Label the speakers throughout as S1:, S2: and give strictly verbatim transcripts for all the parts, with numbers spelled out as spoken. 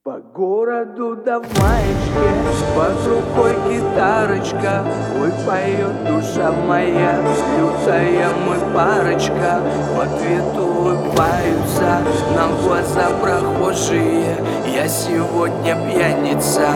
S1: По городу да в маечке, под рукой гитарочка. Ой, поет душа моя, лютая мы парочка. В ответ улыбаются нам в глаза прохожие. Я сегодня пьяница,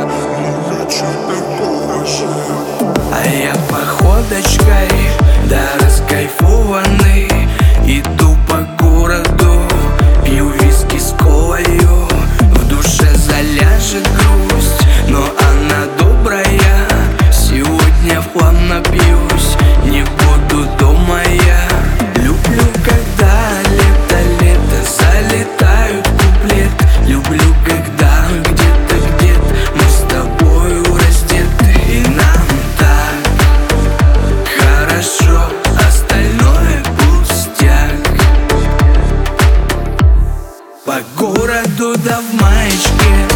S1: а я походочкой, да раскайфованный, иду по городу, пью виски с колою. В душе заляжет грусть, но она добрая. Сегодня в хлам напьюсь, не буду дома я. Люблю, когда лето-лето залетают в куплет. Люблю, когда где-то где-то мы с тобою раздеты, и нам так хорошо, остальное пустяк. По городу да в маечке,